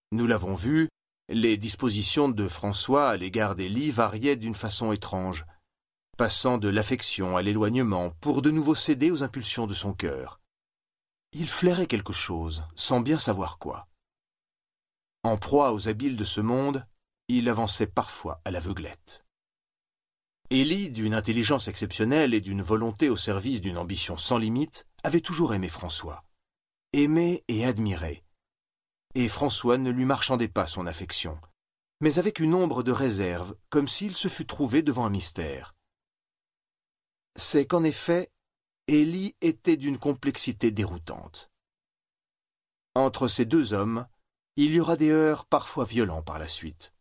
Nous l'avons vu, les dispositions de François à l'égard d'Élie variaient d'une façon étrange, passant de l'affection à l'éloignement pour de nouveau céder aux impulsions de son cœur. Il flairait quelque chose, sans bien savoir quoi. En proie aux habiles de ce monde, il avançait parfois à l'aveuglette. Élie, d'une intelligence exceptionnelle et d'une volonté au service d'une ambition sans limite, avait toujours aimé François. Aimé et admiré. Et François ne lui marchandait pas son affection, mais avec une ombre de réserve, comme s'il se fût trouvé devant un mystère. C'est qu'en effet, Élie était d'une complexité déroutante. Entre ces deux hommes, il y aura des heurts parfois violents par la suite.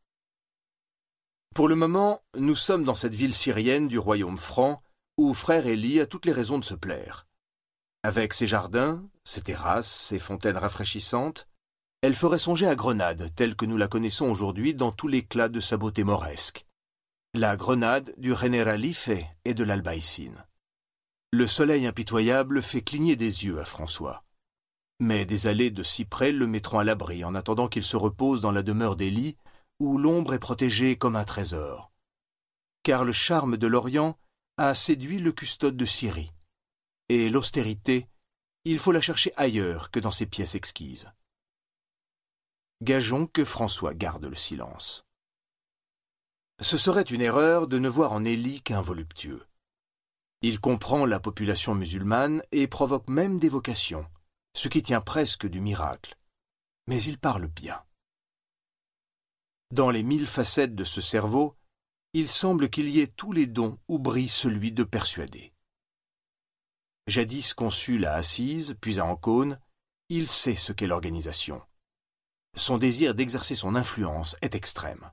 Pour le moment, nous sommes dans cette ville syrienne du royaume franc, où frère Élie a toutes les raisons de se plaire. Avec ses jardins, ses terrasses, ses fontaines rafraîchissantes, elle ferait songer à Grenade, telle que nous la connaissons aujourd'hui dans tout l'éclat de sa beauté mauresque. La Grenade du Generalife et de l'Albaïcine. Le soleil impitoyable fait cligner des yeux à François. Mais des allées de cyprès le mettront à l'abri en attendant qu'il se repose dans la demeure d'Élie, où l'ombre est protégée comme un trésor. Car le charme de l'Orient a séduit le custode de Syrie. Et l'austérité, il faut la chercher ailleurs que dans ces pièces exquises. Gageons que François garde le silence. Ce serait une erreur de ne voir en Élie qu'un voluptueux. Il comprend la population musulmane et provoque même des vocations, ce qui tient presque du miracle. Mais il parle bien. Dans les 1000 facettes de ce cerveau, il semble qu'il y ait tous les dons où brille celui de persuader. Jadis consul à Assise, puis à Ancône, il sait ce qu'est l'organisation. Son désir d'exercer son influence est extrême.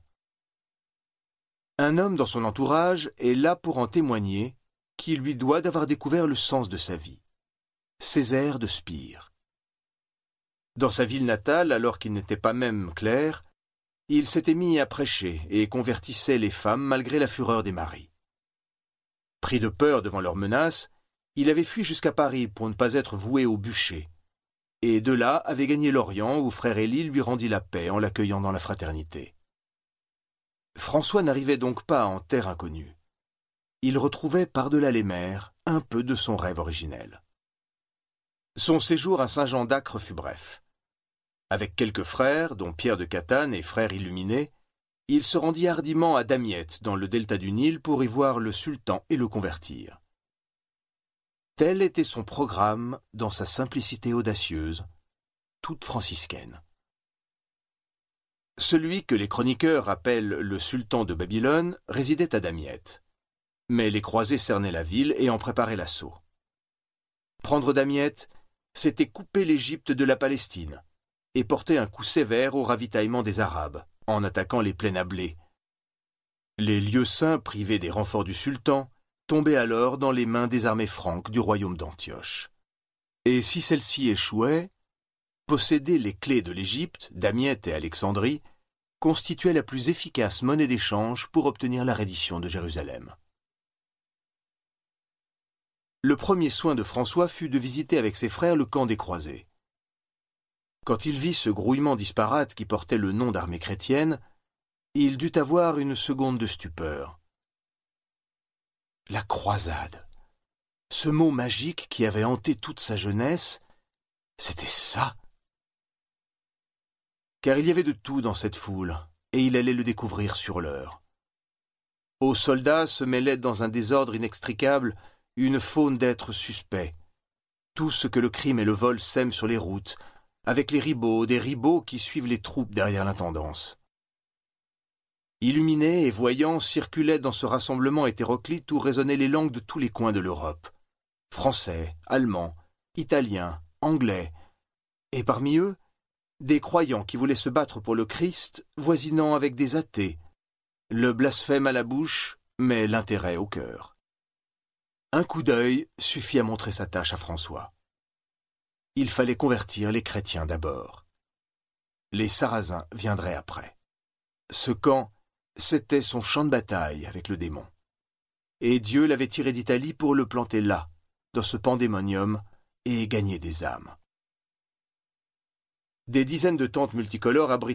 Un homme dans son entourage est là pour en témoigner, qui lui doit d'avoir découvert le sens de sa vie. Césaire de Spire. Dans sa ville natale, alors qu'il n'était pas même clerc, il s'était mis à prêcher et convertissait les femmes malgré la fureur des maris. Pris de peur devant leurs menaces, il avait fui jusqu'à Paris pour ne pas être voué au bûcher, et de là avait gagné l'Orient où frère Élie lui rendit la paix en l'accueillant dans la fraternité. François n'arrivait donc pas en terre inconnue. Il retrouvait par-delà les mers un peu de son rêve originel. Son séjour à Saint-Jean d'Acre fut bref. Avec quelques frères, dont Pierre de Catane et frère illuminé, il se rendit hardiment à Damiette, dans le delta du Nil, pour y voir le sultan et le convertir. Tel était son programme dans sa simplicité audacieuse, toute franciscaine. Celui que les chroniqueurs appellent le sultan de Babylone résidait à Damiette. Mais les croisés cernaient la ville et en préparaient l'assaut. Prendre Damiette, c'était couper l'Égypte de la Palestine et porter un coup sévère au ravitaillement des Arabes, en attaquant les plaines à blé. Les lieux saints, privés des renforts du sultan, tombaient alors dans les mains des armées franques du royaume d'Antioche. Et si celle-ci échouait, posséder les clés de l'Égypte, Damiette et Alexandrie, constituait la plus efficace monnaie d'échange pour obtenir la reddition de Jérusalem. Le premier soin de François fut de visiter avec ses frères le camp des croisés. Quand il vit ce grouillement disparate qui portait le nom d'armée chrétienne, il dut avoir une seconde de stupeur. La croisade, ce mot magique qui avait hanté toute sa jeunesse, c'était ça. Car il y avait de tout dans cette foule, et il allait le découvrir sur l'heure. Aux soldats se mêlait dans un désordre inextricable une faune d'êtres suspects, tout ce que le crime et le vol sèment sur les routes, avec les ribots, des ribots qui suivent les troupes derrière l'intendance. Illuminés et voyants circulaient dans ce rassemblement hétéroclite où résonnaient les langues de tous les coins de l'Europe. Français, allemands, italiens, anglais, et parmi eux, des croyants qui voulaient se battre pour le Christ, voisinant avec des athées, le blasphème à la bouche, mais l'intérêt au cœur. Un coup d'œil suffit à montrer sa tâche à François. Il fallait convertir les chrétiens d'abord. Les Sarrasins viendraient après. Ce camp, c'était son champ de bataille avec le démon. Et Dieu l'avait tiré d'Italie pour le planter là, dans ce pandémonium, et gagner des âmes. Des dizaines de tentes multicolores abritaient